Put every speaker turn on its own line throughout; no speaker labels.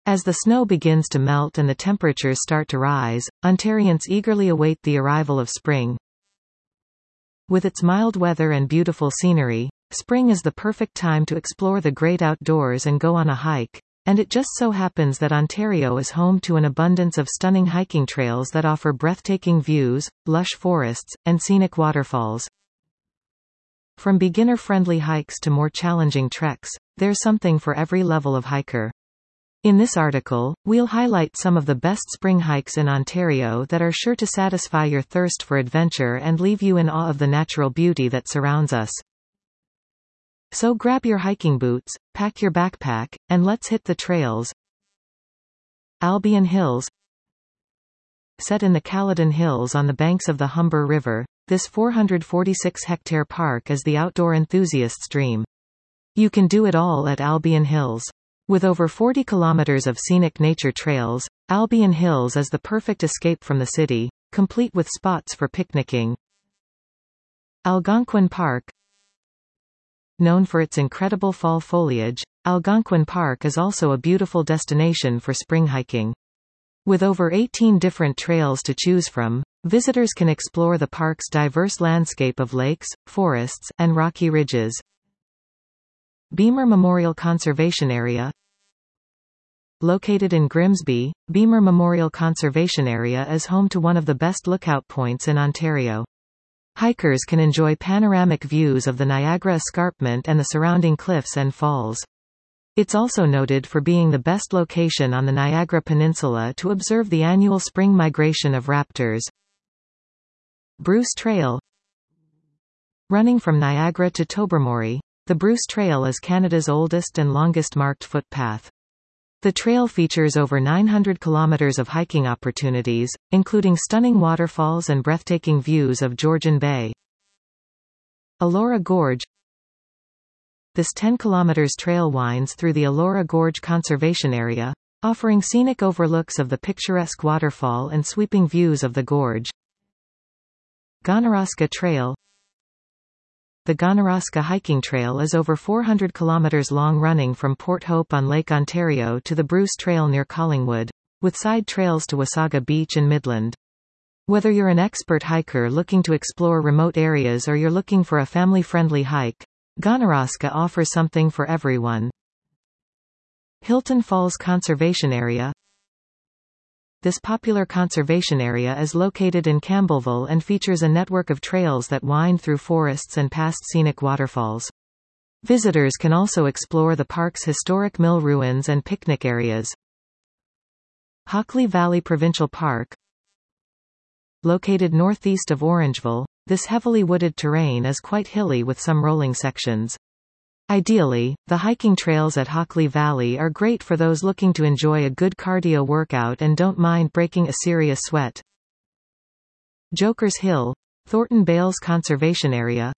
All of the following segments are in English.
As the snow begins to melt and the temperatures start to rise, Ontarians eagerly await the arrival of spring. With its mild weather and beautiful scenery, spring is the perfect time to explore the great outdoors and go on a hike, and it just so happens that Ontario is home to an abundance of stunning hiking trails that offer breathtaking views, lush forests, and scenic waterfalls. From beginner-friendly hikes to more challenging treks, there's something for every level of hiker. In this article, we'll highlight some of the best spring hikes in Ontario that are sure to satisfy your thirst for adventure and leave you in awe of the natural beauty that surrounds us. So grab your hiking boots, pack your backpack, and let's hit the trails. Albion Hills. Set in the Caledon Hills on the banks of the Humber River, this 446-hectare park is the outdoor enthusiast's dream. You can do it all at Albion Hills. With over 40 kilometers of scenic nature trails, Albion Hills is the perfect escape from the city, complete with spots for picnicking. Algonquin Park. Known for its incredible fall foliage, Algonquin Park is also a beautiful destination for spring hiking. With over 18 different trails to choose from, visitors can explore the park's diverse landscape of lakes, forests, and rocky ridges. Beamer Memorial Conservation Area. Located in Grimsby, Beamer Memorial Conservation Area is home to one of the best lookout points in Ontario. Hikers can enjoy panoramic views of the Niagara Escarpment and the surrounding cliffs and falls. It's also noted for being the best location on the Niagara Peninsula to observe the annual spring migration of raptors. Bruce Trail. Running from Niagara to Tobermory, the Bruce Trail is Canada's oldest and longest marked footpath. The trail features over 900 kilometers of hiking opportunities, including stunning waterfalls and breathtaking views of Georgian Bay. Elora Gorge. This 10 kilometers trail winds through the Elora Gorge Conservation Area, offering scenic overlooks of the picturesque waterfall and sweeping views of the gorge. Gonorosca Trail. The Gonorosca Hiking Trail is over 400 kilometers long, running from Port Hope on Lake Ontario to the Bruce Trail near Collingwood, with side trails to Wasaga Beach and Midland. Whether you're an expert hiker looking to explore remote areas or you're looking for a family-friendly hike, Gonorosca offers something for everyone. Hilton Falls Conservation Area. This popular conservation area is located in Campbellville and features a network of trails that wind through forests and past scenic waterfalls. Visitors can also explore the park's historic mill ruins and picnic areas. Hockley Valley Provincial Park. Located northeast of Orangeville, this heavily wooded terrain is quite hilly with some rolling sections. Ideally, the hiking trails at Hockley Valley are great for those looking to enjoy a good cardio workout and don't mind breaking a serious sweat. Jokers Hill, Thornton Bales Conservation Area.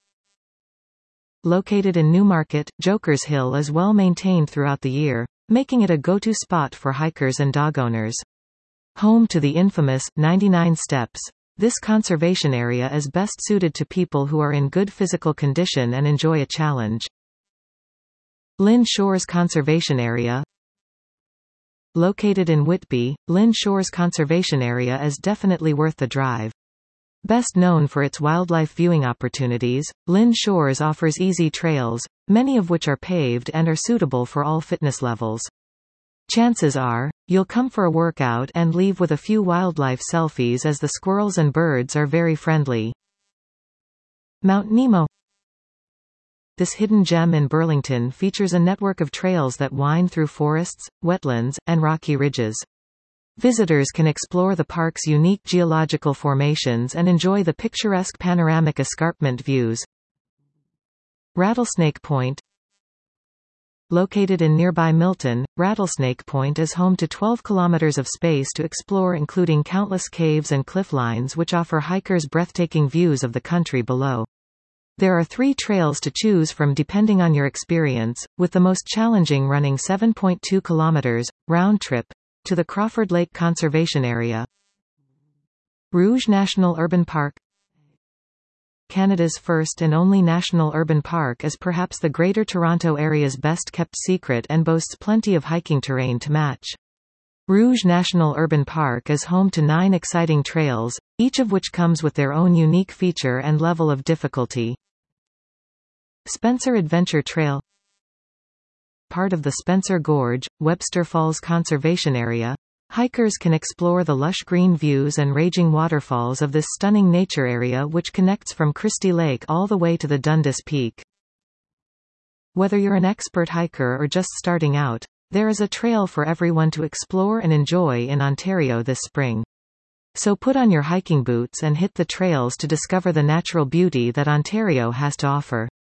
Located in Newmarket, Jokers Hill is well maintained throughout the year, making it a go-to spot for hikers and dog owners. Home to the infamous 99 Steps, this conservation area is best suited to people who are in good physical condition and enjoy a challenge. Lynn Shores Conservation Area. Located in Whitby, Lynn Shores Conservation Area is definitely worth the drive. Best known for its wildlife viewing opportunities, Lynn Shores offers easy trails, many of which are paved and are suitable for all fitness levels. Chances are, you'll come for a workout and leave with a few wildlife selfies, as the squirrels and birds are very friendly. Mount Nemo. This hidden gem in Burlington features a network of trails that wind through forests, wetlands, and rocky ridges. Visitors can explore the park's unique geological formations and enjoy the picturesque panoramic escarpment views. Rattlesnake Point. Located in nearby Milton, Rattlesnake Point is home to 12 kilometers of space to explore, including countless caves and cliff lines which offer hikers breathtaking views of the country below. There are 3 trails to choose from depending on your experience, with the most challenging running 7.2 kilometers, round trip, to the Crawford Lake Conservation Area. Rouge National Urban Park. Canada's first and only national urban park is perhaps the Greater Toronto Area's best kept secret and boasts plenty of hiking terrain to match. Rouge National Urban Park is home to 9 exciting trails, each of which comes with their own unique feature and level of difficulty. Spencer Adventure Trail, part of the Spencer Gorge, Webster Falls Conservation Area. Hikers can explore the lush green views and raging waterfalls of this stunning nature area, which connects from Christie Lake all the way to the Dundas Peak. Whether you're an expert hiker or just starting out, there is a trail for everyone to explore and enjoy in Ontario this spring. So put on your hiking boots and hit the trails to discover the natural beauty that Ontario has to offer.